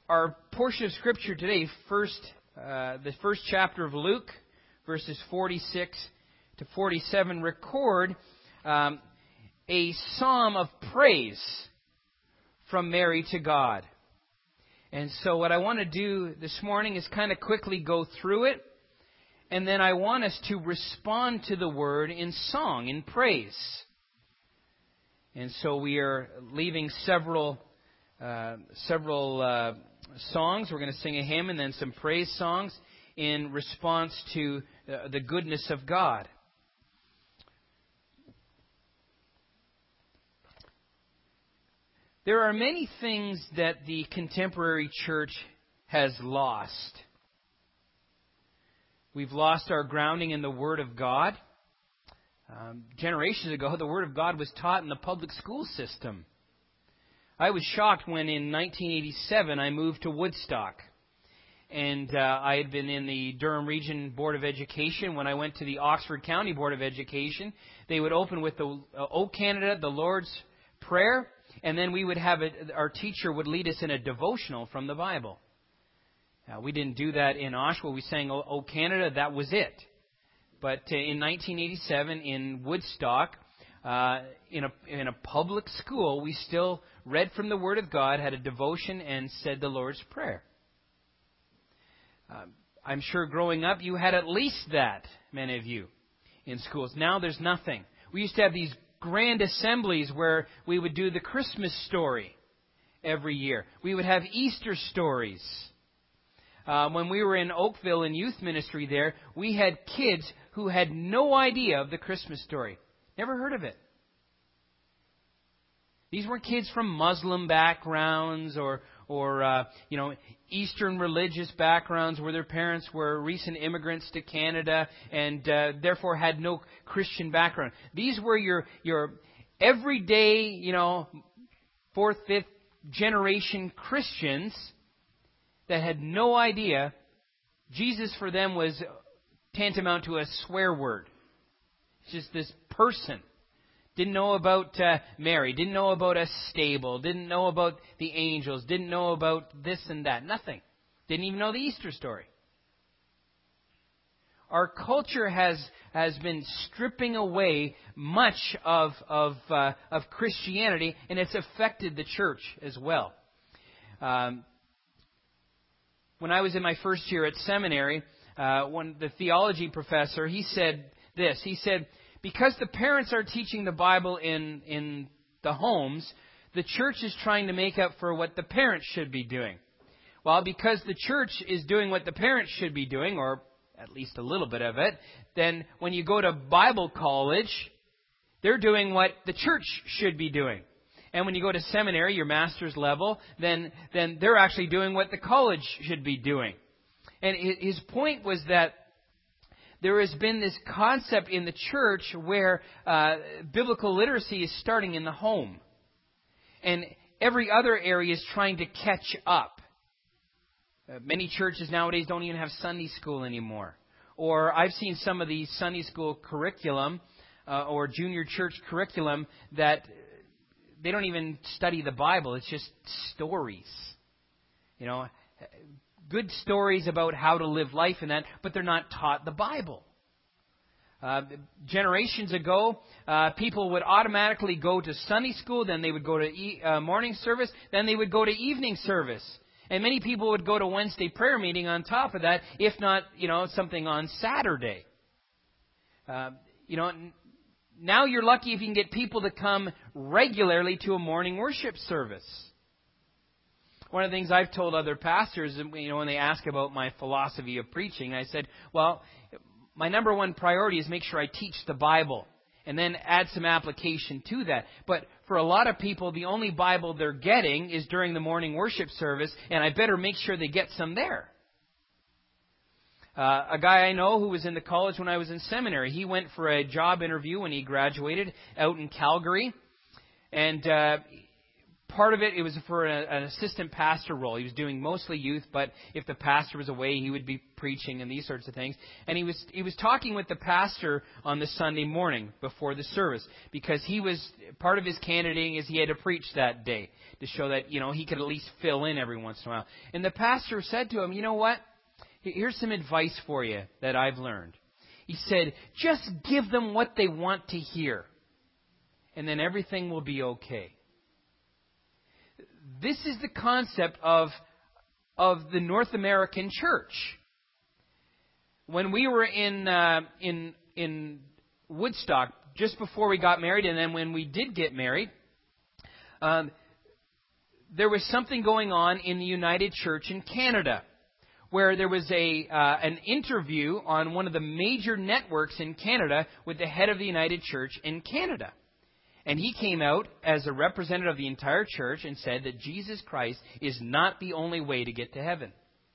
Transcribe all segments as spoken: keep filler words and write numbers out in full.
Our portion of Scripture today, first, uh, the first chapter of Luke, verses forty-six to forty-seven, record um, a psalm of praise from Mary to God. And so what I want to do this morning is kind of quickly go through it, and then I want us to respond to the Word in song, in praise. And so we are leaving several uh, several uh, songs. We're going to sing a hymn and then some praise songs in response to uh, the goodness of God. There are many things that the contemporary church has lost. We've lost our grounding in the Word of God. Um, generations ago, the Word of God was taught in the public school system. I was shocked when in nineteen eighty-seven I moved to Woodstock. And uh, I had been in the Durham Region Board of Education. When I went to the Oxford County Board of Education, they would open with the uh, O Canada, the Lord's Prayer, and then we would have it, our teacher would lead us in a devotional from the Bible. Uh, we didn't do that in Oshawa. We sang O, o Canada, that was it. But uh, in nineteen eighty-seven in Woodstock, uh, in a in a public school, we still read from the Word of God, had a devotion, and said the Lord's Prayer. Uh, I'm sure growing up you had at least that, many of you, in schools. Now there's nothing. We used to have these grand assemblies where we would do the Christmas story every year. We would have Easter stories. Uh, when we were in Oakville in youth ministry there, we had kids who had no idea of the Christmas story. Never heard of it. These weren't kids from Muslim backgrounds or, or uh, you know, Eastern religious backgrounds where their parents were recent immigrants to Canada and uh, therefore had no Christian background. These were your your everyday, you know, fourth, fifth generation Christians that had no idea. Jesus for them was tantamount to a swear word. It's just this person. Didn't know about uh, Mary, didn't know about a stable, didn't know about the angels, didn't know about this and that. Nothing. Didn't even know the Easter story. Our culture has has been stripping away much of of uh, of Christianity, and it's affected the church as well. Um, when I was in my first year at seminary, uh, when the theology professor, he said this. He said, because the parents are teaching the Bible in, in the homes, the church is trying to make up for what the parents should be doing. Well, because the church is doing what the parents should be doing, or at least a little bit of it, then when you go to Bible college, they're doing what the church should be doing. And when you go to seminary, your master's level, then, then they're actually doing what the college should be doing. And his point was that there has been this concept in the church where uh, biblical literacy is starting in the home. And every other area is trying to catch up. Uh, many churches nowadays don't even have Sunday school anymore. Or I've seen some of the Sunday school curriculum uh, or junior church curriculum that they don't even study the Bible. It's just stories. You know, good stories about how to live life and that, but they're not taught the Bible. Uh, generations ago, uh, people would automatically go to Sunday school, then they would go to e- uh, morning service, then they would go to evening service. And many people would go to Wednesday prayer meeting on top of that, if not, you know, something on Saturday. Uh, you know, now you're lucky if you can get people to come regularly to a morning worship service. One of the things I've told other pastors, you know, when they ask about my philosophy of preaching, I said, well, my number one priority is make sure I teach the Bible and then add some application to that. But for a lot of people, the only Bible they're getting is during the morning worship service, and I better make sure they get some there. Uh, a guy I know who was in the college when I was in seminary, he went for a job interview when he graduated out in Calgary, and uh, Part of it, it was for a, an assistant pastor role. He was doing mostly youth, but if the pastor was away, he would be preaching and these sorts of things. And he was he was talking with the pastor on the Sunday morning before the service, because he was part of his candidating is he had to preach that day to show that, you know, he could at least fill in every once in a while. And the pastor said to him, you know what? Here's some advice for you that I've learned. He said, just give them what they want to hear, and then everything will be okay. This is the concept of, of the North American church. When we were in, uh, in, in Woodstock, just before we got married, and then when we did get married, um, there was something going on in the United Church in Canada, where there was a uh, an interview on one of the major networks in Canada with the head of the United Church in Canada. And he came out as a representative of the entire church and said that Jesus Christ is not the only way to get to heaven.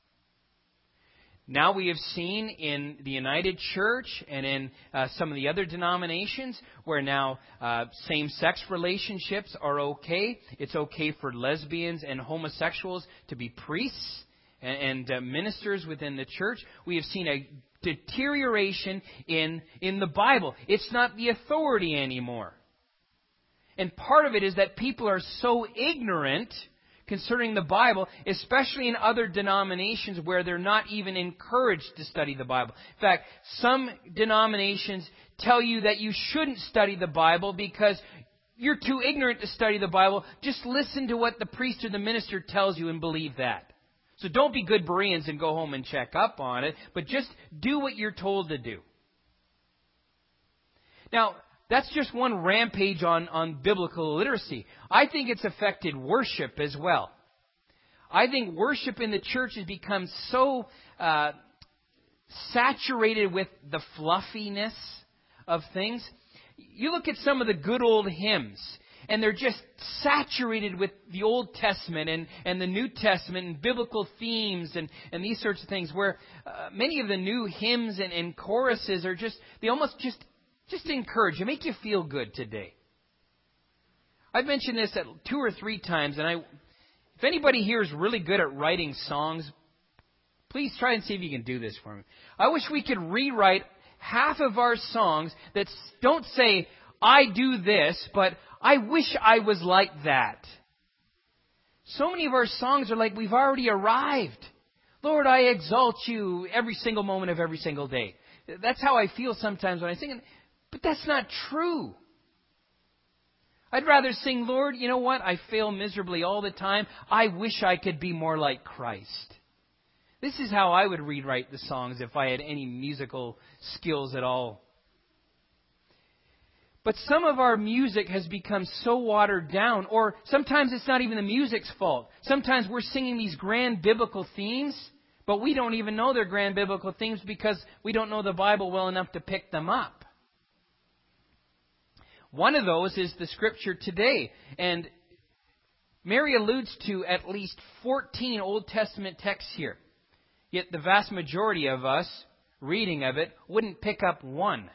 Now we have seen in the United Church and in uh, some of the other denominations where now uh, same-sex relationships are okay. It's okay for lesbians and homosexuals to be priests and, and uh, ministers within the church. We have seen a deterioration in, in the Bible. It's not the authority anymore. And part of it is that people are so ignorant concerning the Bible, especially in other denominations where they're not even encouraged to study the Bible. In fact, some denominations tell you that you shouldn't study the Bible because you're too ignorant to study the Bible. Just listen to what the priest or the minister tells you and believe that. So don't be good Bereans and go home and check up on it, but just do what you're told to do. Now, that's just one rampage on, on biblical illiteracy. I think it's affected worship as well. I think worship in the church has become so uh, saturated with the fluffiness of things. You look at some of the good old hymns, and they're just saturated with the Old Testament and, and the New Testament and biblical themes and, and these sorts of things, where uh, many of the new hymns and, and choruses are just, they almost just Just encourage you, make you feel good today. I've mentioned this at two or three times, and I, if anybody here is really good at writing songs, please try and see if you can do this for me. I wish we could rewrite half of our songs that don't say, I do this, but I wish I was like that. So many of our songs are like, we've already arrived. Lord, I exalt you every single moment of every single day. That's how I feel sometimes when I sing. But that's not true. I'd rather sing, Lord, you know what? I fail miserably all the time. I wish I could be more like Christ. This is how I would rewrite the songs if I had any musical skills at all. But some of our music has become so watered down, or sometimes it's not even the music's fault. Sometimes we're singing these grand biblical themes, but we don't even know they're grand biblical themes because we don't know the Bible well enough to pick them up. One of those is the scripture today. And Mary alludes to at least fourteen Old Testament texts here. Yet the vast majority of us reading of it wouldn't pick up one.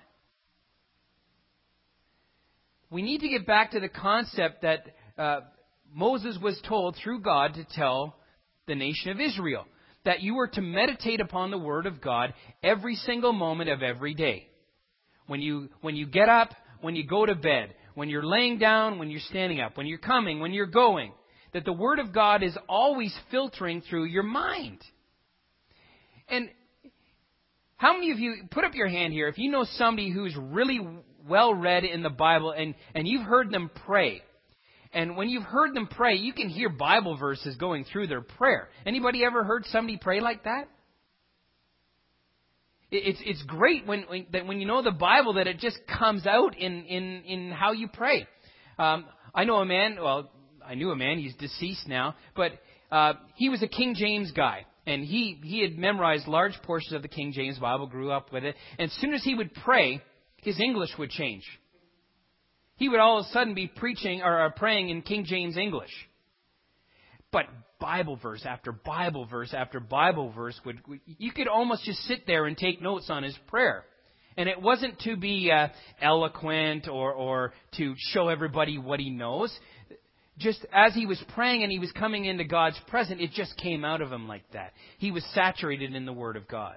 We need to get back to the concept that uh, Moses was told through God to tell the nation of Israel that you were to meditate upon the Word of God every single moment of every day. When you when you get up, when you go to bed, when you're laying down, when you're standing up, when you're coming, when you're going, that the Word of God is always filtering through your mind. And how many of you, put up your hand here, if you know somebody who's really well read in the Bible and, and you've heard them pray. And when you've heard them pray, you can hear Bible verses going through their prayer. Anybody ever heard somebody pray like that? It's it's great when, when that when you know the Bible that it just comes out in, in, in how you pray. Um, I know a man, well, I knew a man, he's deceased now, but uh, he was a King James guy. And he, he had memorized large portions of the King James Bible, grew up with it. And as soon as he would pray, his English would change. He would all of a sudden be preaching or, or praying in King James English. But Bible verse after Bible verse after Bible verse, would you could almost just sit there and take notes on his prayer. And it wasn't to be uh, eloquent or, or to show everybody what he knows. just as he was praying and he was coming into God's presence, it just came out of him like that. He was saturated in the Word of God.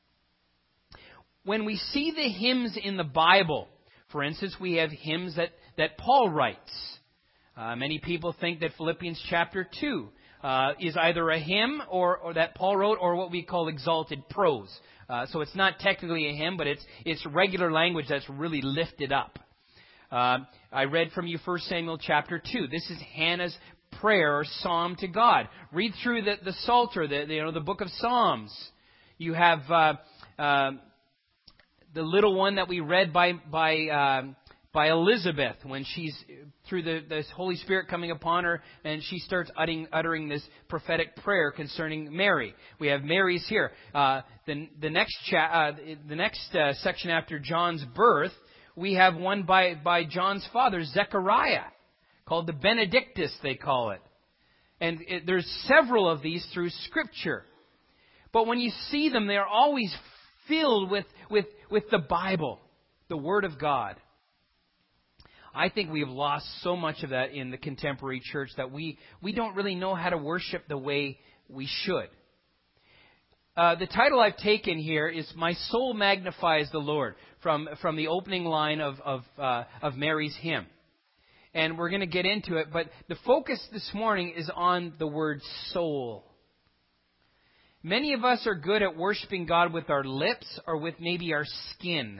When we see the hymns in the Bible, for instance, we have hymns that, that Paul writes. Uh, many people think that Philippians chapter two uh, is either a hymn or, or that Paul wrote or what we call exalted prose. Uh, so it's not technically a hymn, but it's it's regular language that's really lifted up. Uh, I read from you First Samuel chapter two. This is Hannah's prayer or psalm to God. Read through the, the Psalter, the, the, you know, the book of Psalms. You have uh, uh, the little one that we read by by uh, by Elizabeth when she's through the, the Holy Spirit coming upon her, and she starts uttering, uttering this prophetic prayer concerning Mary. We have Mary's here. Uh, the the next cha- uh, the next uh, section after John's birth, we have one by by John's father, Zechariah, called the Benedictus, they call it. And it, there's several of these through Scripture. But when you see them, they are always filled with, with, with the Bible, the Word of God. I think we have lost so much of that in the contemporary church that we, we don't really know how to worship the way we should. Uh, the title I've taken here is "My Soul Magnifies the Lord," from, from the opening line of, of, uh, of Mary's hymn. And we're going to get into it, but the focus this morning is on the word soul. Many of us are good at worshiping God with our lips or with maybe our skin.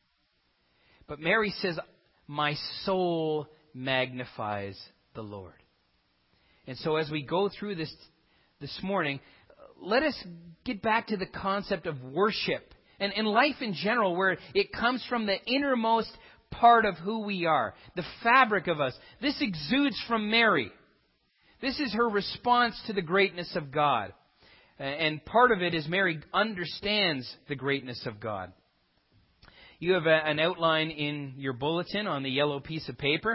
But Mary says, "My soul magnifies the Lord." And so as we go through this this morning, let us get back to the concept of worship and, and life in general, where it comes from the innermost part of who we are, the fabric of us. This exudes from Mary. This is her response to the greatness of God. And part of it is Mary understands the greatness of God. You have a, an outline in your bulletin on the yellow piece of paper.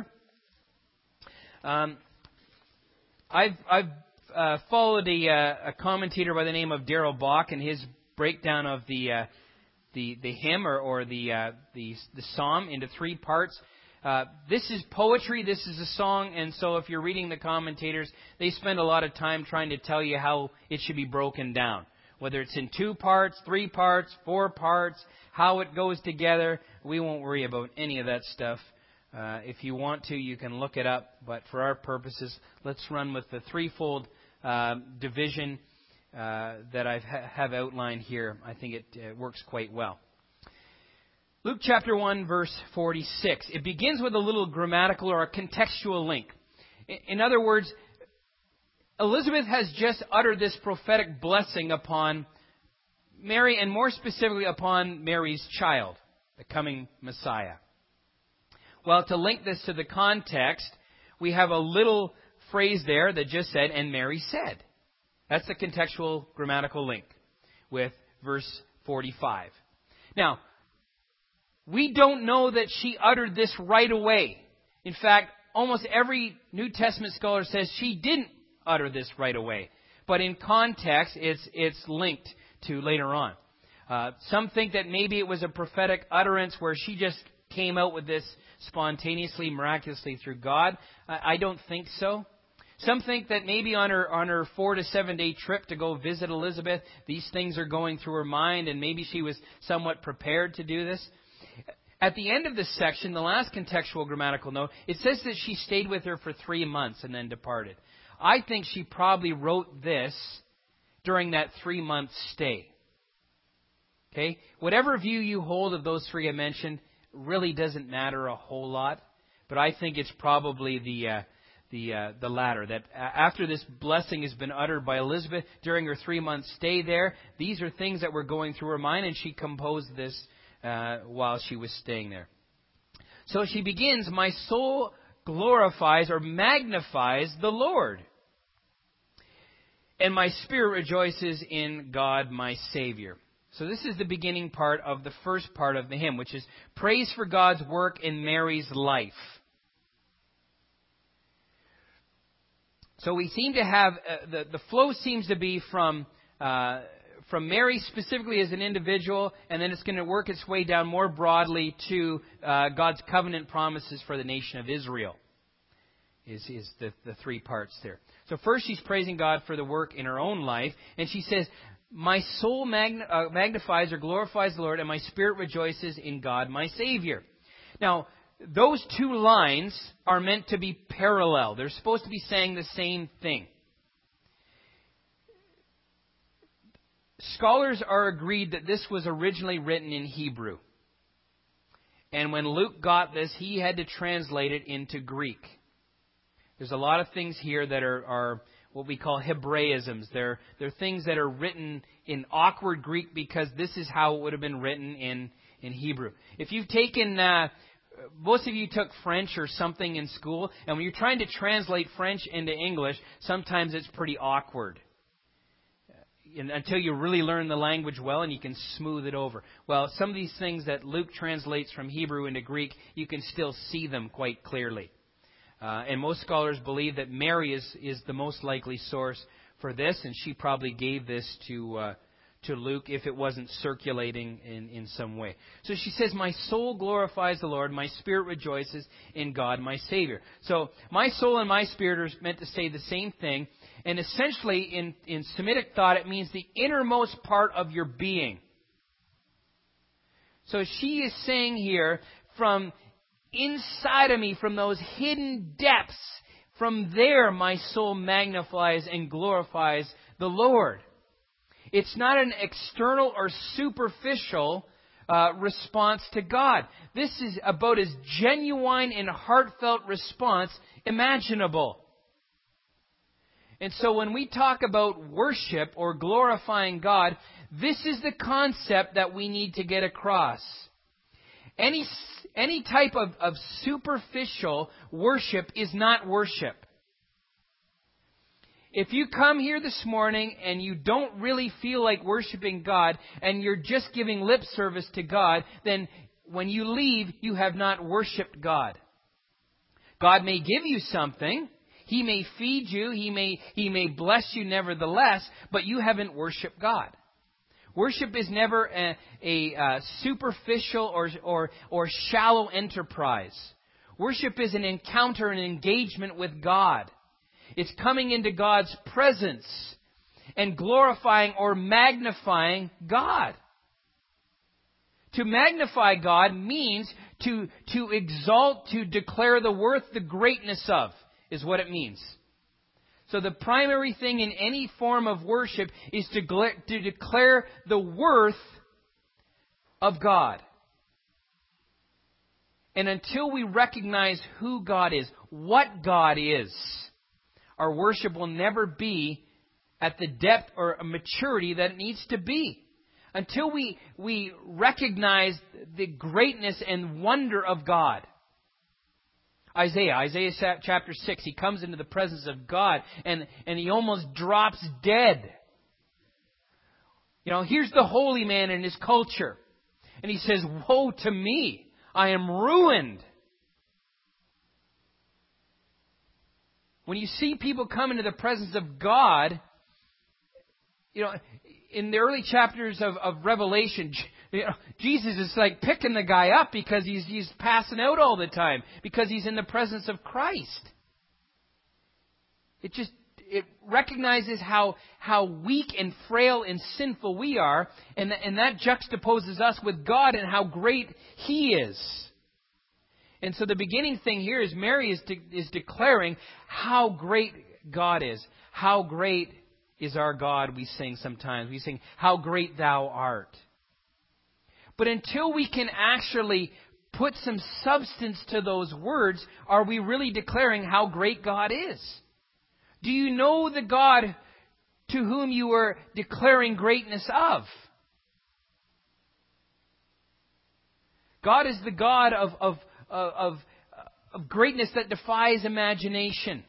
Um, I've, I've uh, followed a, uh, a commentator by the name of Darrell Bock and his breakdown of the uh, the, the hymn or, or the, uh, the the psalm into three parts. Uh, this is poetry, this is a song, and so if you're reading the commentators, they spend a lot of time trying to tell you how it should be broken down. Whether it's in two parts, three parts, four parts, how it goes together, we won't worry about any of that stuff. Uh, if you want to, you can look it up, but for our purposes, let's run with the threefold uh, division uh, that I ha- have outlined here. I think it uh, works quite well. Luke chapter one, verse forty-six. It begins with a little grammatical or a contextual link. In other words, Elizabeth has just uttered this prophetic blessing upon Mary, and more specifically upon Mary's child, the coming Messiah. Well, to link this to the context, we have a little phrase there that just said, "and Mary said." That's the contextual grammatical link with verse forty-five. Now, we don't know that she uttered this right away. In fact, almost every New Testament scholar says she didn't utter this right away. But in context, it's it's linked to later on. Uh, some think that maybe it was a prophetic utterance where she just came out with this spontaneously, miraculously through God. I, I don't think so. Some think that maybe on her on her four to seven day trip to go visit Elizabeth, these things are going through her mind, and maybe she was somewhat prepared to do this. At the end of this section, the last contextual grammatical note, it says that she stayed with her for three months and then departed. I think she probably wrote this during that three-month stay. Okay? Whatever view you hold of those three I mentioned really doesn't matter a whole lot, but I think it's probably the uh, the uh, the latter, that after this blessing has been uttered by Elizabeth during her three-month stay there, these are things that were going through her mind, and she composed this Uh, while she was staying there. So she begins, "My soul glorifies or magnifies the Lord, and my spirit rejoices in God my Savior." So this is the beginning part of the first part of the hymn, which is praise for God's work in Mary's life. So we seem to have, uh, the, the flow seems to be from uh, from Mary specifically as an individual, and then it's going to work its way down more broadly to uh, God's covenant promises for the nation of Israel. is, is the, the three parts there. So first she's praising God for the work in her own life. And she says, my soul magn- uh, magnifies or glorifies the Lord, and my spirit rejoices in God, my Savior. Now, those two lines are meant to be parallel. They're supposed to be saying the same thing. Scholars are agreed that this was originally written in Hebrew. And when Luke got this, he had to translate it into Greek. There's a lot of things here that are, are what we call Hebraisms. They're, they're things that are written in awkward Greek because this is how it would have been written in, in Hebrew. If you've taken, uh, most of you took French or something in school, and when you're trying to translate French into English, sometimes it's pretty awkward. Until you really learn the language well and you can smooth it over. Well, some of these things that Luke translates from Hebrew into Greek, you can still see them quite clearly. Uh, and most scholars believe that Mary is, is the most likely source for this, and she probably gave this to uh, to Luke if it wasn't circulating in, in some way. So she says, my soul glorifies the Lord, my spirit rejoices in God, my Savior. So my soul and my spirit are meant to say the same thing. And essentially, in, in Semitic thought, it means the innermost part of your being. So she is saying here, from inside of me, from those hidden depths, from there my soul magnifies and glorifies the Lord. It's not an external or superficial uh, response to God. This is about as genuine and heartfelt response imaginable. And so when we talk about worship or glorifying God, this is the concept that we need to get across. Any, any type of, of superficial worship is not worship. If you come here this morning and you don't really feel like worshiping God and you're just giving lip service to God, then when you leave, you have not worshiped God. God may give you something. He may feed you. He may, he may bless you nevertheless, but you haven't worshiped God. Worship is never a, a, a superficial or, or, or shallow enterprise. Worship is an encounter, an engagement with God. It's coming into God's presence and glorifying or magnifying God. To magnify God means to, to exalt, to declare the worth, the greatness of, is what it means. So the primary thing in any form of worship is to, to declare the worth of God. And until we recognize who God is, what God is, our worship will never be at the depth or maturity that it needs to be. Until we, we recognize the greatness and wonder of God. Isaiah, Isaiah chapter six, he comes into the presence of God and, and he almost drops dead. You know, here's the holy man in his culture. And he says, woe to me, I am ruined. When you see people come into the presence of God, you know, in the early chapters of, of Revelation, you know, Jesus is like picking the guy up because he's, he's passing out all the time because he's in the presence of Christ. It just, it recognizes how, how weak and frail and sinful we are, and, and that juxtaposes us with God and how great He is. And so the beginning thing here is Mary is, de- is declaring how great God is. How great is our God, we sing sometimes. We sing, how great thou art. But until we can actually put some substance to those words, are we really declaring how great God is? Do you know the God to whom you are declaring greatness of? God is the God of, of, of, of greatness that defies imagination.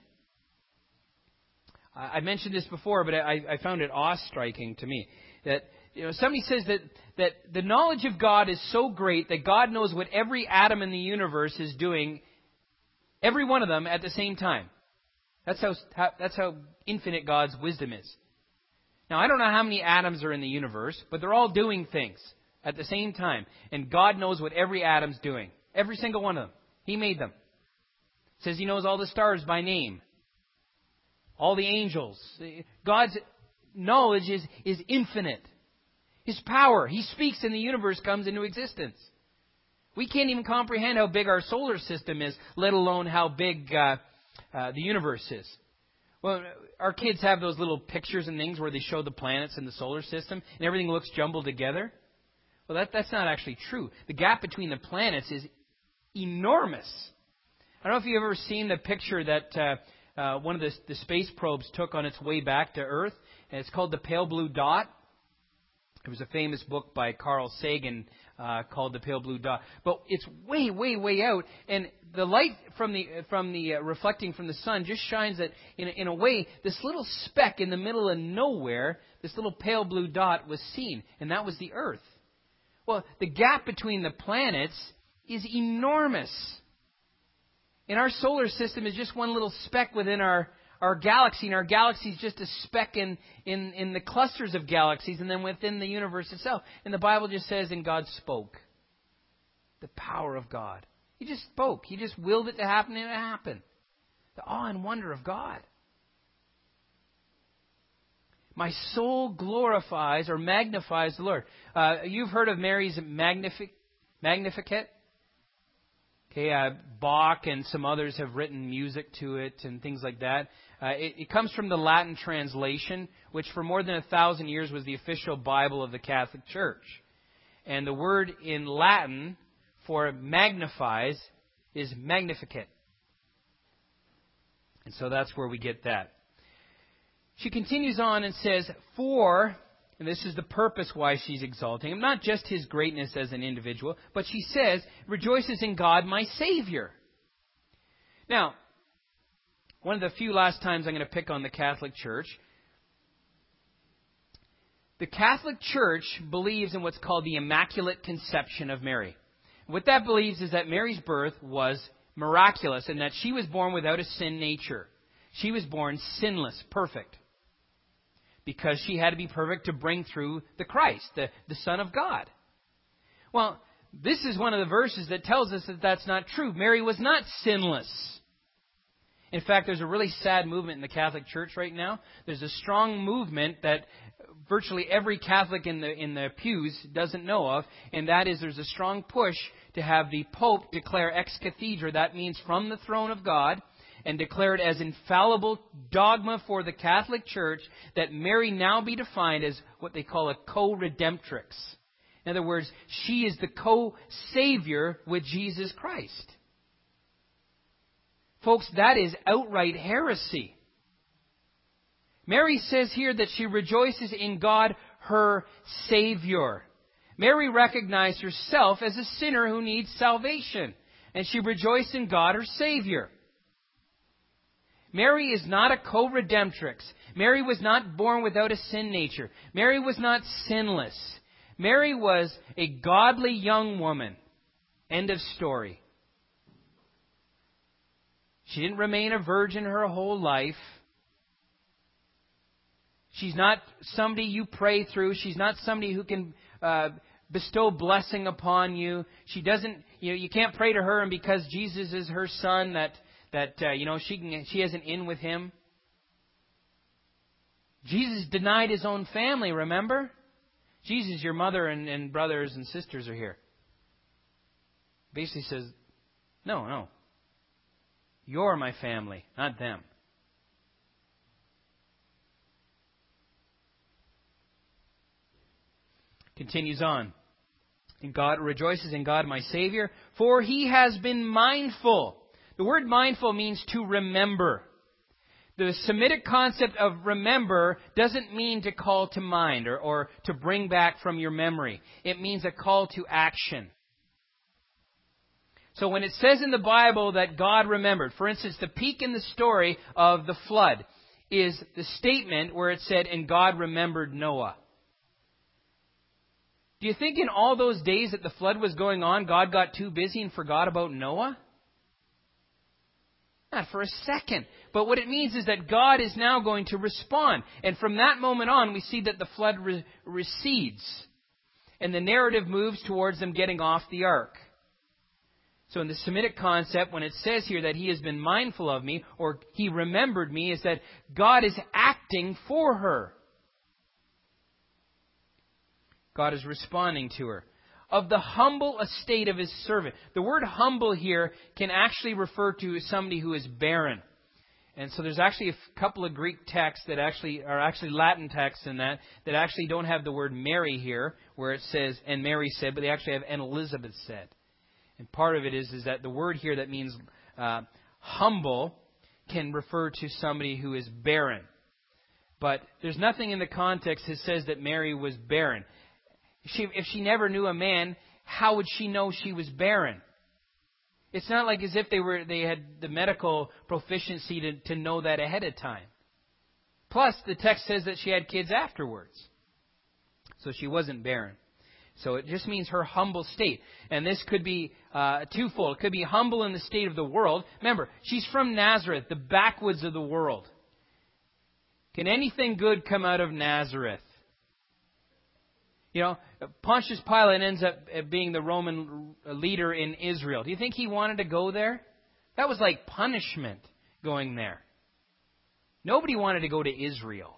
I mentioned this before, but I, I found it awe-striking to me. That, you know, somebody says that, that the knowledge of God is so great that God knows what every atom in the universe is doing, every one of them at the same time. That's how, how that's how infinite God's wisdom is. Now, I don't know how many atoms are in the universe, but they're all doing things at the same time. And God knows what every atom's doing. Every single one of them. He made them. It says He knows all the stars by name. All the angels. God's knowledge is, is infinite. His power, He speaks and the universe comes into existence. We can't even comprehend how big our solar system is, let alone how big uh, uh, the universe is. Well, our kids have those little pictures and things where they show the planets in the solar system and everything looks jumbled together. Well, that, that's not actually true. The gap between the planets is enormous. I don't know if you've ever seen the picture that uh, uh, one of the, the space probes took on its way back to Earth, and it's called the Pale Blue Dot. It was a famous book by Carl Sagan uh, called The Pale Blue Dot. But it's way, way, way out, and the light from the from the uh, reflecting from the sun just shines that in a, in a way this little speck in the middle of nowhere, this little pale blue dot was seen, and that was the Earth. Well, the gap between the planets is enormous. And our solar system is just one little speck within our, our galaxy. And our galaxy is just a speck in, in, in the clusters of galaxies and then within the universe itself. And the Bible just says, and God spoke. The power of God. He just spoke. He just willed it to happen and it happened. The awe and wonder of God. My soul glorifies or magnifies the Lord. Uh, you've heard of Mary's Magnific- Magnificat? Okay, uh, Bach and some others have written music to it and things like that. Uh, it, it comes from the Latin translation, which for more than a thousand years was the official Bible of the Catholic Church. And the word in Latin for magnifies is Magnificat. And so that's where we get that. She continues on and says, for... And this is the purpose why she's exalting him. Not just his greatness as an individual, but she says, rejoices in God, my Savior. Now, one of the few last times I'm going to pick on the Catholic Church. The Catholic Church believes in what's called the Immaculate Conception of Mary. What that believes is that Mary's birth was miraculous and that she was born without a sin nature. She was born sinless, perfect. Because she had to be perfect to bring through the Christ, the, the Son of God. Well, this is one of the verses that tells us that that's not true. Mary was not sinless. In fact, there's a really sad movement in the Catholic Church right now. There's a strong movement that virtually every Catholic in the in the pews doesn't know of, and that is there's a strong push to have the Pope declare ex cathedra, that means from the throne of God, and declare it as infallible dogma for the Catholic Church that Mary now be defined as what they call a co-redemptrix. In other words, she is the co-savior with Jesus Christ. Folks, that is outright heresy. Mary says here that she rejoices in God, her Savior. Mary recognized herself as a sinner who needs salvation, and she rejoiced in God, her Savior. Mary is not a co-redemptrix. Mary was not born without a sin nature. Mary was not sinless. Mary was a godly young woman. End of story. She didn't remain a virgin her whole life. She's not somebody you pray through. She's not somebody who can uh, bestow blessing upon you. She doesn't, you know, you can't pray to her and because Jesus is her son that That, uh, you know, she can, she has an in with him. Jesus denied his own family, remember? Jesus, your mother and, and brothers and sisters are here. Basically says, no, no. You're my family, not them. Continues on. And God rejoices in God, my Savior, for He has been mindful. The word mindful means to remember. The Semitic concept of remember doesn't mean to call to mind or, or to bring back from your memory. It means a call to action. So when it says in the Bible that God remembered, for instance, the peak in the story of the flood is the statement where it said, and God remembered Noah. Do you think in all those days that the flood was going on, God got too busy and forgot about Noah? Not for a second. But what it means is that God is now going to respond. And from that moment on, we see that the flood re- recedes. And the narrative moves towards them getting off the ark. So in the Semitic concept, when it says here that He has been mindful of me, or He remembered me, is that God is acting for her. God is responding to her. Of the humble estate of His servant. The word humble here can actually refer to somebody who is barren. And so there's actually a couple of Greek texts that actually are actually Latin texts in that, that actually don't have the word Mary here, where it says, and Mary said, but they actually have, and Elizabeth said. And part of it is, is that the word here that means uh, humble can refer to somebody who is barren. But there's nothing in the context that says that Mary was barren. She, if she never knew a man, how would she know she was barren? It's not like as if they were they had the medical proficiency to, to know that ahead of time. Plus, the text says that she had kids afterwards. So she wasn't barren. So it just means her humble state. And this could be uh, twofold. It could be humble in the state of the world. Remember, she's from Nazareth, the backwoods of the world. Can anything good come out of Nazareth? You know, Pontius Pilate ends up being the Roman leader in Israel. Do you think he wanted to go there? That was like punishment going there. Nobody wanted to go to Israel.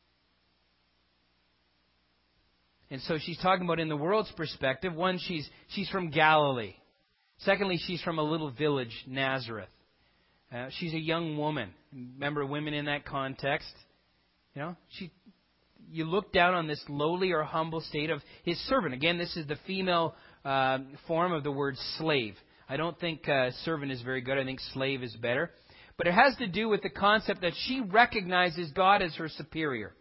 And so she's talking about in the world's perspective. One, she's she's from Galilee. Secondly, she's from a little village, Nazareth. Uh, she's a young woman. Remember women in that context? You know, she... You look down on this lowly or humble state of His servant. Again, this is the female uh, form of the word slave. I don't think uh, servant is very good. I think slave is better. But it has to do with the concept that she recognizes God as her superior.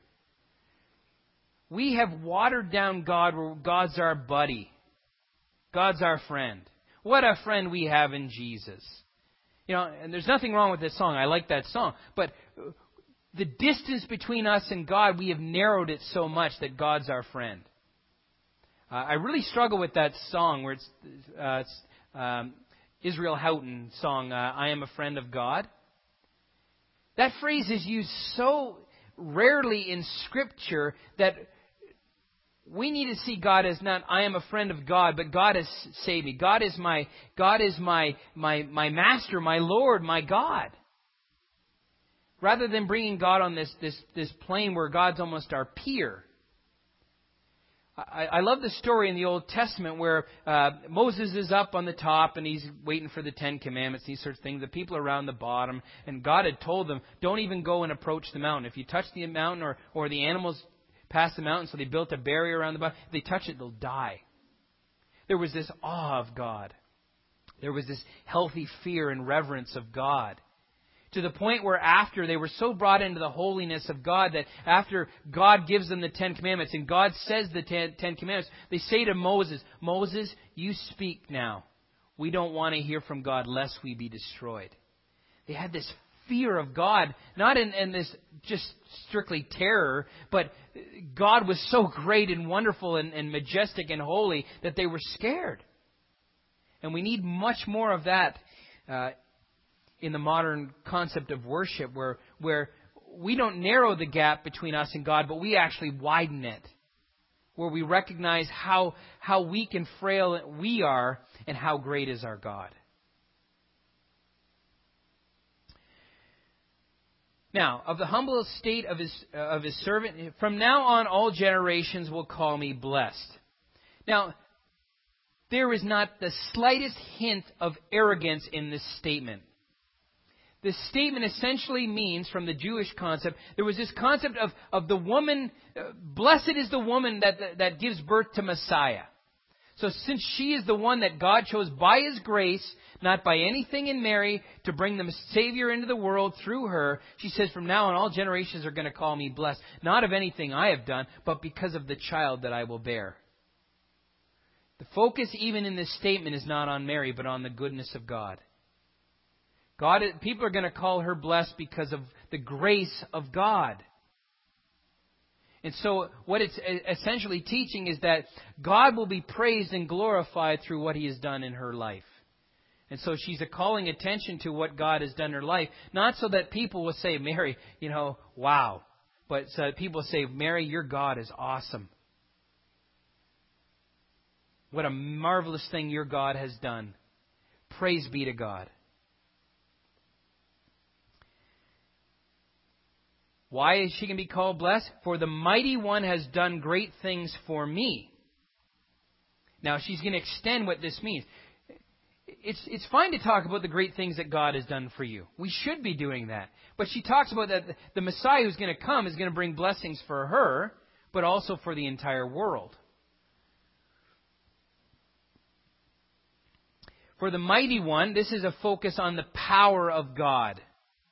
We have watered down God where God's our buddy. God's our friend. What a friend we have in Jesus. You know, and there's nothing wrong with this song. I like that song. But the distance between us and God, we have narrowed it so much that God's our friend. Uh, I really struggle with that song where it's, uh, it's um, Israel Houghton song, uh, I Am a Friend of God. That phrase is used so rarely in Scripture that we need to see God as not I am a friend of God, but God has saved me. God is my God is my my my master, my Lord, my God. Rather than bringing God on this, this, this plane where God's almost our peer. I, I love the story in the Old Testament where uh, Moses is up on the top and he's waiting for the Ten Commandments, these sorts of things. The people are around the bottom. And God had told them, don't even go and approach the mountain. If you touch the mountain or, or the animals pass the mountain, so they built a barrier around the bottom. If they touch it, they'll die. There was this awe of God. There was this healthy fear and reverence of God. To the point where after they were so brought into the holiness of God that after God gives them the Ten Commandments and God says the Ten, Ten Commandments, they say to Moses, Moses, you speak now. We don't want to hear from God lest we be destroyed. They had this fear of God, not in, in this just strictly terror, but God was so great and wonderful and, and majestic and holy that they were scared. And we need much more of that uh, in the modern concept of worship, where where we don't narrow the gap between us and God, but we actually widen it. Where we recognize how how weak and frail we are and how great is our God. Now, of the humble estate of his uh, of his servant, from now on all generations will call me blessed. Now, there is not the slightest hint of arrogance in this statement. This statement essentially means, from the Jewish concept, there was this concept of, of the woman, uh, blessed is the woman that, that, that gives birth to Messiah. So since she is the one that God chose by His grace, not by anything in Mary, to bring the Savior into the world through her, she says, from now on all generations are going to call me blessed. Not of anything I have done, but because of the child that I will bear. The focus even in this statement is not on Mary, but on the goodness of God. God, people are going to call her blessed because of the grace of God. And so what it's essentially teaching is that God will be praised and glorified through what He has done in her life. And so she's calling attention to what God has done in her life, not so that people will say, Mary, you know, wow. But so that people say, Mary, your God is awesome. What a marvelous thing your God has done. Praise be to God. Why is she going to be called blessed? For the Mighty One has done great things for me. Now she's going to extend what this means. It's it's fine to talk about the great things that God has done for you. We should be doing that. But she talks about that the Messiah who's going to come is going to bring blessings for her, but also for the entire world. For the Mighty One, this is a focus on the power of God.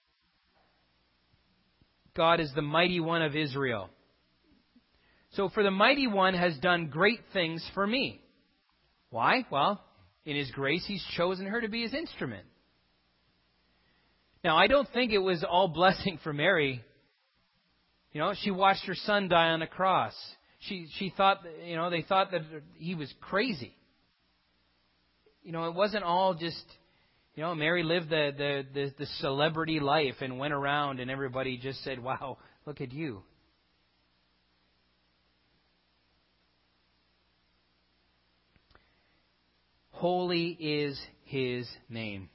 God is the Mighty One of Israel. So for the Mighty One has done great things for me. Why? Well, in His grace, He's chosen her to be His instrument. Now, I don't think it was all blessing for Mary. You know, she watched her son die on a cross. She she thought, you know, they thought that he was crazy. You know, it wasn't all just, you know, Mary lived the, the, the, the celebrity life and went around and everybody just said, wow, look at you. Holy is His name.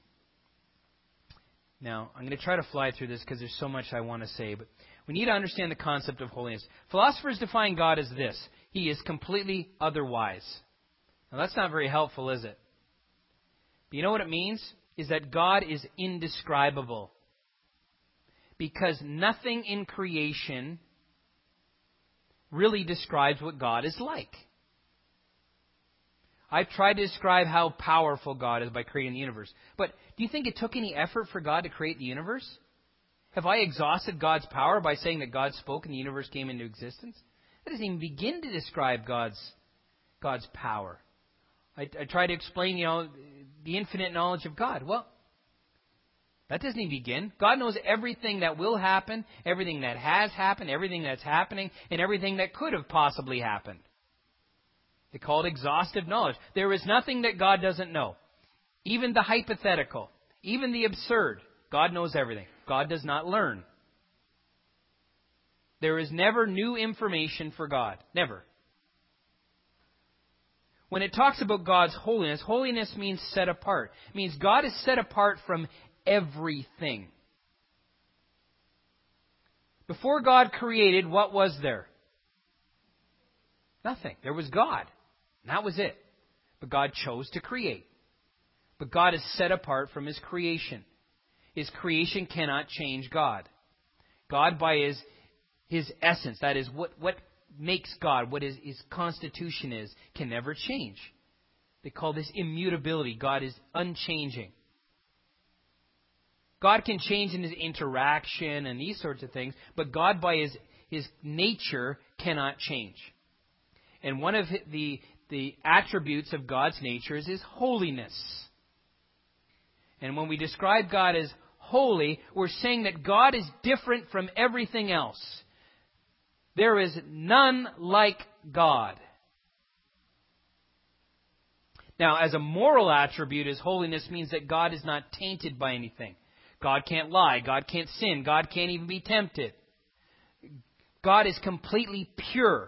Now, I'm going to try to fly through this because there's so much I want to say, but we need to understand the concept of holiness. Philosophers define God as this: He is completely otherwise. Now, that's not very helpful, is it? But you know what it means? Is that God is indescribable. Because nothing in creation really describes what God is like. I've tried to describe how powerful God is by creating the universe. But do you think it took any effort for God to create the universe? Have I exhausted God's power by saying that God spoke and the universe came into existence? That doesn't even begin to describe God's God's power. I, I try to explain, you know, the infinite knowledge of God. Well, that doesn't even begin. God knows everything that will happen, everything that has happened, everything that's happening, and everything that could have possibly happened. They call it exhaustive knowledge. There is nothing that God doesn't know. Even the hypothetical, even the absurd. God knows everything. God does not learn. There is never new information for God. Never. When it talks about God's holiness, holiness means set apart. It means God is set apart from everything. Before God created, what was there? Nothing. There was God. And that was it. But God chose to create. But God is set apart from His creation. His creation cannot change God. God, by His His essence, that is what, what makes God, what His, His constitution is, can never change. They call this immutability. God is unchanging. God can change in His interaction and these sorts of things, but God, by His, His nature, cannot change. And one of the, the attributes of God's nature is His holiness. And when we describe God as holy, we're saying that God is different from everything else. There is none like God. Now, as a moral attribute, His holiness means that God is not tainted by anything. God can't lie. God can't sin. God can't even be tempted. God is completely pure.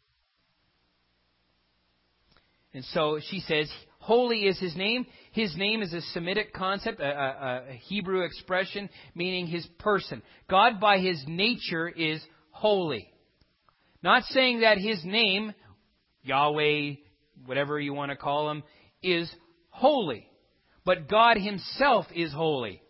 And so she says, holy is His name. His name is a Semitic concept, a, a, a Hebrew expression, meaning His person. God, by His nature, is holy. Not saying that His name, Yahweh, whatever you want to call Him, is holy. But God Himself is holy.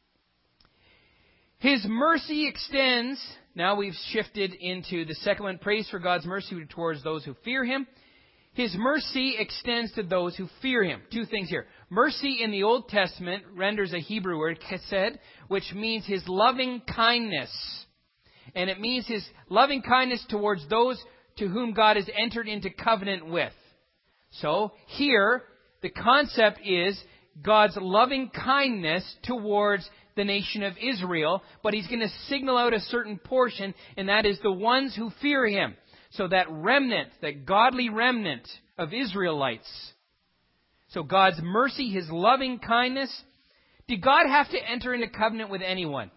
His mercy extends. Now we've shifted into the second one. Praise for God's mercy towards those who fear Him. His mercy extends to those who fear Him. Two things here. Mercy in the Old Testament renders a Hebrew word, chesed, which means His loving kindness. And it means His loving kindness towards those to whom God has entered into covenant with. So here, the concept is God's loving kindness towards the nation of Israel, but He's going to signal out a certain portion, and that is the ones who fear Him. So that remnant, that godly remnant of Israelites. So God's mercy, His loving kindness. Did God have to enter into covenant with anyone?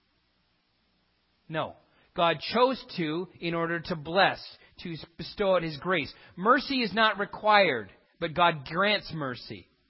No. God chose to in order to bless, to bestow out His grace. Mercy is not required, but God grants mercy.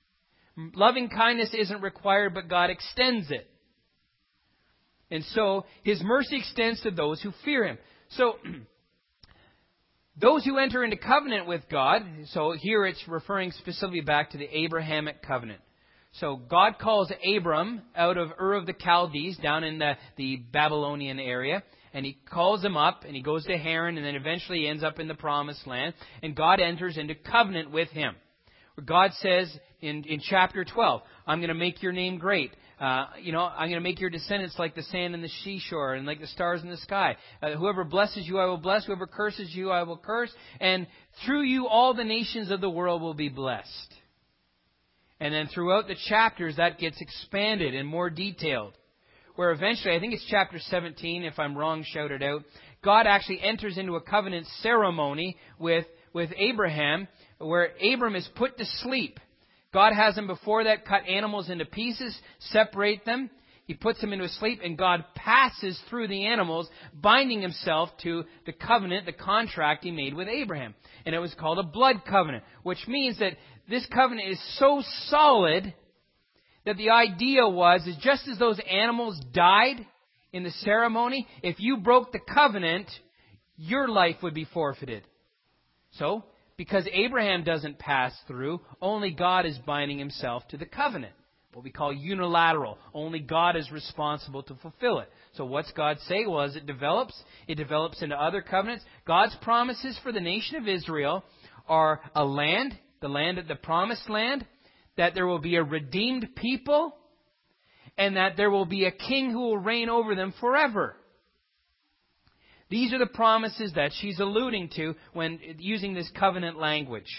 Loving kindness isn't required, but God extends it. And so His mercy extends to those who fear Him. So those who enter into covenant with God, so here it's referring specifically back to the Abrahamic covenant. So God calls Abram out of Ur of the Chaldees down in the, the Babylonian area. And He calls him up and he goes to Haran and then eventually he ends up in the promised land. And God enters into covenant with him. Where God says in, in chapter twelve, I'm going to make your name great. Uh, you know, I'm going to make your descendants like the sand in the seashore and like the stars in the sky. Uh, whoever blesses you, I will bless. Whoever curses you, I will curse. And through you, all the nations of the world will be blessed. And then throughout the chapters, that gets expanded and more detailed. Where eventually, I think it's chapter seventeen, if I'm wrong, shout it out. God actually enters into a covenant ceremony with, with Abraham, where Abram is put to sleep. God has him before that cut animals into pieces, separate them. He puts them into a sleep, and God passes through the animals, binding Himself to the covenant, the contract He made with Abraham. And it was called a blood covenant, which means that this covenant is so solid that the idea was, is just as those animals died in the ceremony, if you broke the covenant, your life would be forfeited. So, because Abraham doesn't pass through, only God is binding Himself to the covenant. What we call unilateral. Only God is responsible to fulfill it. So what's God say? Well, as it develops, it develops into other covenants. God's promises for the nation of Israel are a land, the land of the promised land, that there will be a redeemed people, and that there will be a king who will reign over them forever. These are the promises that she's alluding to when using this covenant language.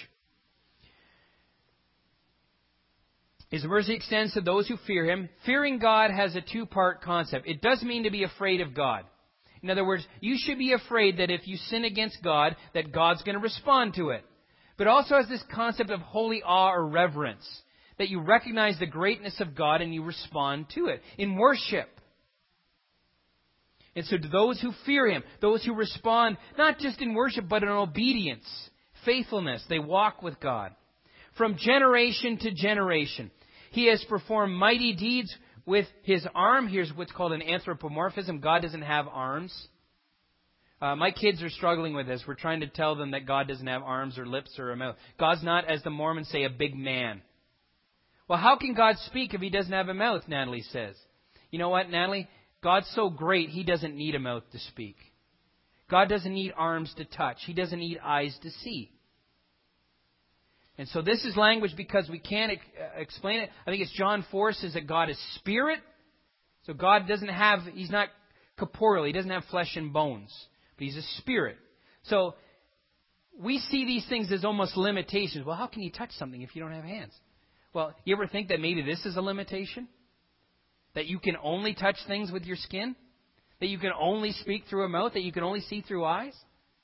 His mercy extends to those who fear Him. Fearing God has a two-part concept. It does mean to be afraid of God. In other words, you should be afraid that if you sin against God, that God's going to respond to it. But it also has this concept of holy awe or reverence, that you recognize the greatness of God and you respond to it in worship. And so to those who fear Him, those who respond not just in worship but in obedience, faithfulness, they walk with God. From generation to generation, He has performed mighty deeds with His arm. Here's what's called an anthropomorphism. God doesn't have arms. Uh, my kids are struggling with this. We're trying to tell them that God doesn't have arms or lips or a mouth. God's not, as the Mormons say, a big man. Well, how can God speak if He doesn't have a mouth, Natalie says. You know what, Natalie? God's so great, He doesn't need a mouth to speak. God doesn't need arms to touch. He doesn't need eyes to see. And so this is language because we can't explain it. I think it's John four says that God is spirit. So God doesn't have, He's not corporeal. He doesn't have flesh and bones. But He's a spirit. So we see these things as almost limitations. Well, how can you touch something if you don't have hands? Well, you ever think that maybe this is a limitation? That you can only touch things with your skin? That you can only speak through a mouth? That you can only see through eyes?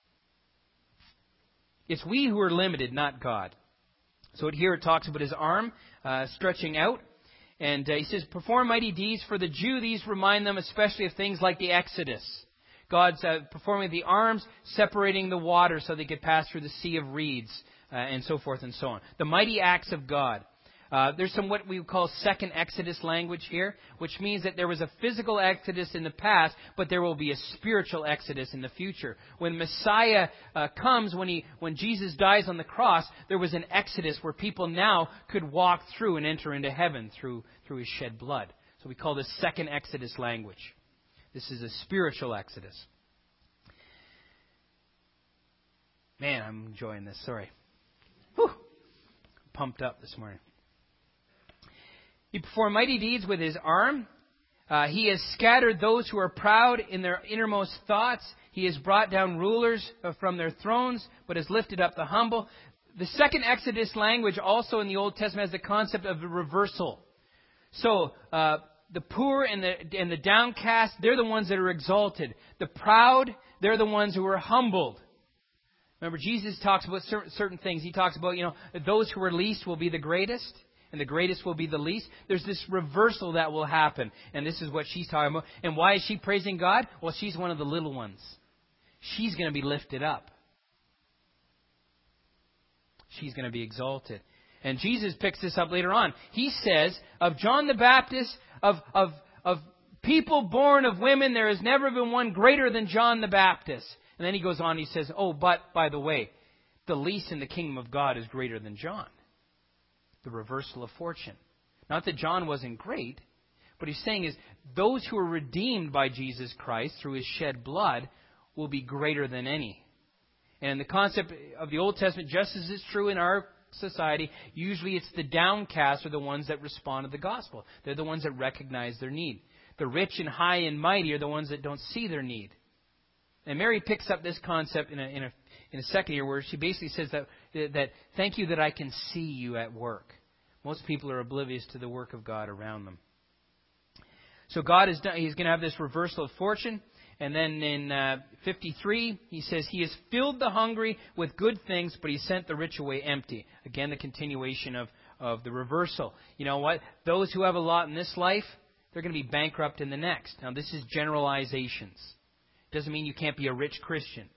It's we who are limited, not God. So here it talks about His arm uh, stretching out. And uh, He says, perform mighty deeds. For the Jew, these remind them especially of things like the Exodus. God's uh, performing the arms, separating the water so they could pass through the sea of reeds, uh, and so forth and so on. The mighty acts of God. Uh, there's some what we call second Exodus language here, which means that there was a physical Exodus in the past, but there will be a spiritual Exodus in the future. When Messiah uh, comes, when he, when Jesus dies on the cross, there was an Exodus where people now could walk through and enter into heaven through, through His shed blood. So we call this second Exodus language. This is a spiritual Exodus. Man, I'm enjoying this. Sorry. Whew. Pumped up this morning. He performed mighty deeds with His arm. Uh, he has scattered those who are proud in their innermost thoughts. He has brought down rulers from their thrones, but has lifted up the humble. The second Exodus language also in the Old Testament has the concept of the reversal. So, uh, the poor and the, and the downcast, they're the ones that are exalted. The proud, they're the ones who are humbled. Remember, Jesus talks about certain, certain things. He talks about, you know, those who are least will be the greatest. And the greatest will be the least. There's this reversal that will happen. And this is what she's talking about. And why is she praising God? Well, she's one of the little ones. She's going to be lifted up. She's going to be exalted. And Jesus picks this up later on. He says, of John the Baptist, of, of, of people born of women, there has never been one greater than John the Baptist. And then he goes on, he says, oh, but, by the way, the least in the kingdom of God is greater than John. The reversal of fortune. Not that John wasn't great. What he's saying is, those who are redeemed by Jesus Christ through His shed blood will be greater than any. And the concept of the Old Testament, just as is true in our society, usually it's the downcast are the ones that respond to the gospel. They're the ones that recognize their need. The rich and high and mighty are the ones that don't see their need. And Mary picks up this concept in a, in a, in a second here, where she basically says that, that, thank you that I can see you at work. Most people are oblivious to the work of God around them. So God is done, He's going to have this reversal of fortune. And then in uh, fifty-three, He says, He has filled the hungry with good things, but He sent the rich away empty. Again, the continuation of, of the reversal. You know what? Those who have a lot in this life, they're going to be bankrupt in the next. Now, this is generalizations. It doesn't mean you can't be a rich Christian.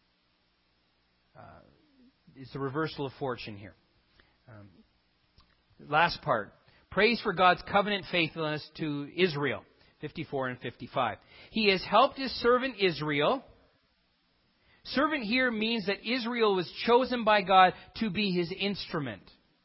Uh, it's the reversal of fortune here. Um, last part. Praise for God's covenant faithfulness to Israel. fifty-four and fifty-five. He has helped His servant Israel. Servant here means that Israel was chosen by God to be His instrument.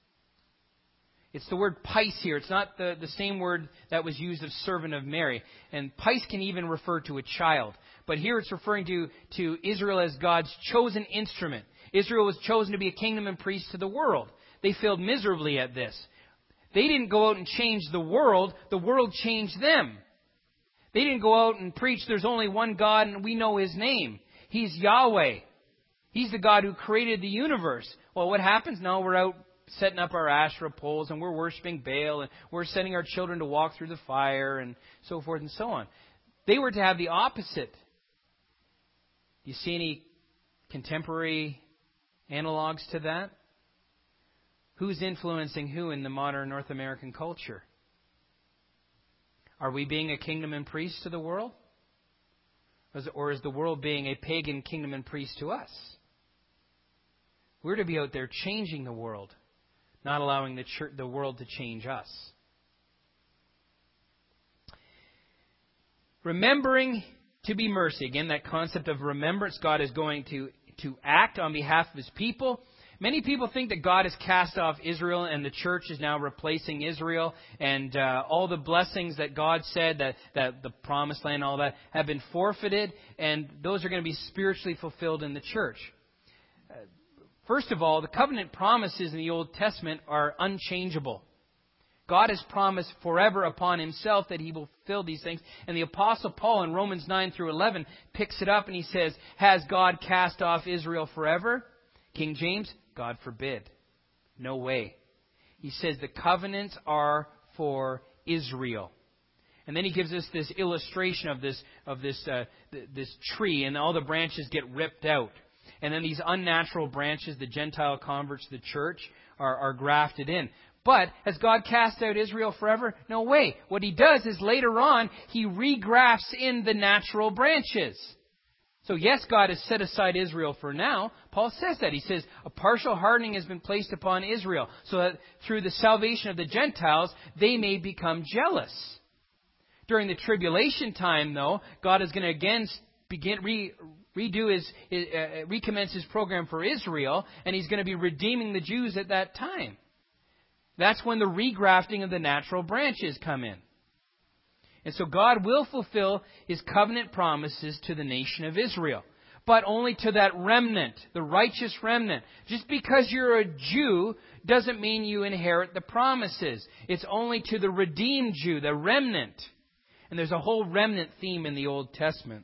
It's the word pais here. It's not the, the same word that was used of servant of Mary. And pais can even refer to a child. But here it's referring to, to Israel as God's chosen instrument. Israel was chosen to be a kingdom and priest to the world. They failed miserably at this. They didn't go out and change the world. The world changed them. They didn't go out and preach there's only one God and we know His name. He's Yahweh. He's the God who created the universe. Well, what happens? Now we're out setting up our Asherah poles and we're worshiping Baal and we're sending our children to walk through the fire and so forth and so on. They were to have the opposite. Do you see any contemporary analogs to that? Who's influencing who in the modern North American culture? Are we being a kingdom and priest to the world? Or is the world being a pagan kingdom and priest to us? We're to be out there changing the world, not allowing the, church, the world to change us. Remembering to be mercy. Again, that concept of remembrance. God is going to, to act on behalf of His people. Many people think that God has cast off Israel and the church is now replacing Israel, and uh, all the blessings that God said, that, that the promised land, all that, have been forfeited, and those are going to be spiritually fulfilled in the church. Uh, first of all, the covenant promises in the Old Testament are unchangeable. God has promised forever upon Himself that He will fulfill these things. And the Apostle Paul in Romans nine through eleven picks it up and he says, has God cast off Israel forever? King James, God forbid. No way. He says the covenants are for Israel. And then he gives us this illustration of this of this uh, th- this tree, and all the branches get ripped out. And then these unnatural branches, the Gentile converts to the church, are, are grafted in. But has God cast out Israel forever? No way. What He does is later on, He regrafts in the natural branches. So yes, God has set aside Israel for now. Paul says that. He says a partial hardening has been placed upon Israel so that through the salvation of the Gentiles, they may become jealous. During the tribulation time, though, God is going to again begin re, redo his, his uh, recommence His program for Israel, and He's going to be redeeming the Jews at that time. That's when the regrafting of the natural branches come in. And so God will fulfill His covenant promises to the nation of Israel. But only to that remnant, the righteous remnant. Just because you're a Jew doesn't mean you inherit the promises. It's only to the redeemed Jew, the remnant. And there's a whole remnant theme in the Old Testament.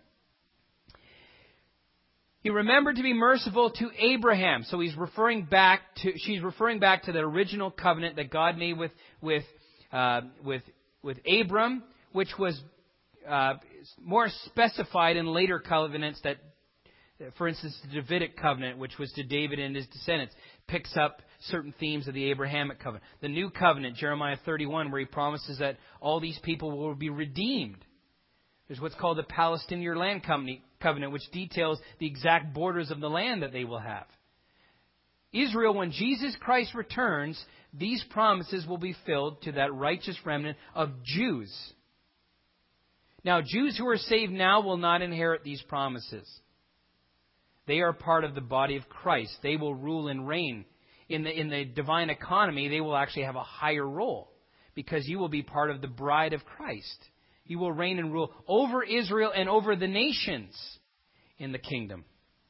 He remembered to be merciful to Abraham. So he's referring back to, she's referring back to the original covenant that God made with, with, uh, with, with Abram, which was uh, more specified in later covenants that, for instance, the Davidic covenant, which was to David and his descendants, picks up certain themes of the Abrahamic covenant. The new covenant, Jeremiah thirty-one, where He promises that all these people will be redeemed. There's what's called the Palestinian land covenant, which details the exact borders of the land that they will have. Israel, when Jesus Christ returns, these promises will be filled to that righteous remnant of Jews. Now, Jews who are saved now will not inherit these promises. They are part of the body of Christ. They will rule and reign. In the, in the divine economy, they will actually have a higher role because you will be part of the bride of Christ. You will reign and rule over Israel and over the nations in the kingdom.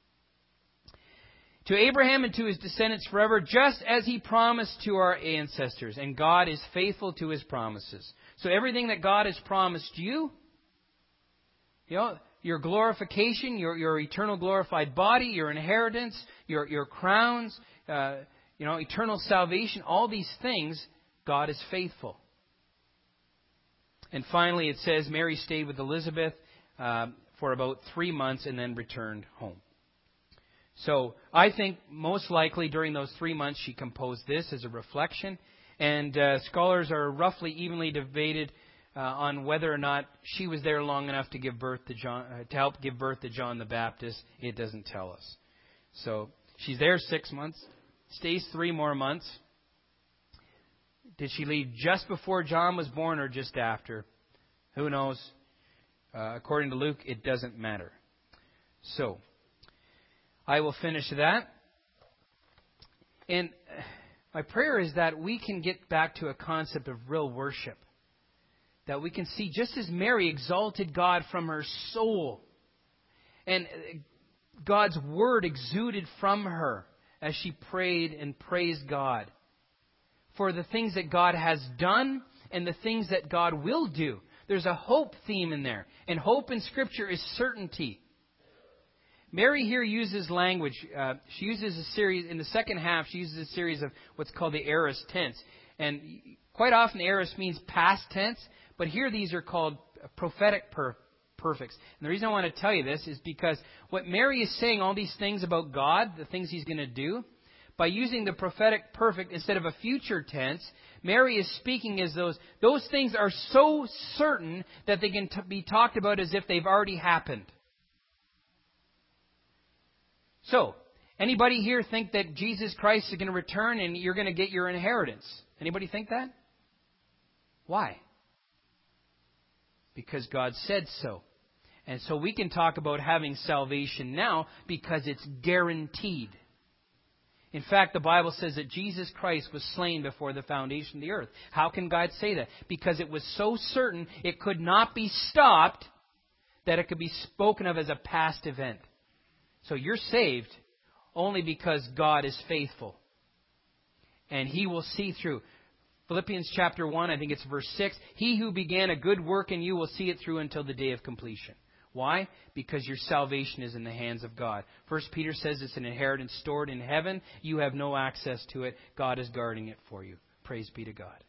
To Abraham and to his descendants forever, just as he promised to our ancestors. And God is faithful to his promises. So everything that God has promised you, you know, your glorification, your, your eternal glorified body, your inheritance, your, your crowns, uh, you know, eternal salvation, all these things, God is faithful. And finally, it says Mary stayed with Elizabeth uh, for about three months and then returned home. So I think most likely during those three months she composed this as a reflection. And uh, scholars are roughly evenly debated uh, on whether or not she was there long enough to give birth to John, uh, to help give birth to John the Baptist. It doesn't tell us. So she's there six months, stays three more months. Did she leave just before John was born or just after? Who knows? Uh, according to Luke, it doesn't matter. So I will finish that. And my prayer is that we can get back to a concept of real worship. That we can see, just as Mary exalted God from her soul, and God's word exuded from her as she prayed and praised God for the things that God has done and the things that God will do. There's a hope theme in there. And hope in Scripture is certainty. Mary here uses language. Uh, she uses a series, in the second half, she uses a series of what's called the aorist tense. And quite often aorist means past tense, but here these are called prophetic per- perfects. And the reason I want to tell you this is because what Mary is saying, all these things about God, the things he's going to do, by using the prophetic perfect instead of a future tense, Mary is speaking as those, those things are so certain that they can t- be talked about as if they've already happened. So, anybody here think that Jesus Christ is going to return and you're going to get your inheritance? Anybody think that? Why? Because God said so. And so we can talk about having salvation now because it's guaranteed. In fact, the Bible says that Jesus Christ was slain before the foundation of the earth. How can God say that? Because it was so certain it could not be stopped that it could be spoken of as a past event. So you're saved only because God is faithful. And He will see through. Philippians chapter one, I think it's verse six. He who began a good work in you will see it through until the day of completion. Why? Because your salvation is in the hands of God. First Peter says it's an inheritance stored in heaven. You have no access to it. God is guarding it for you. Praise be to God.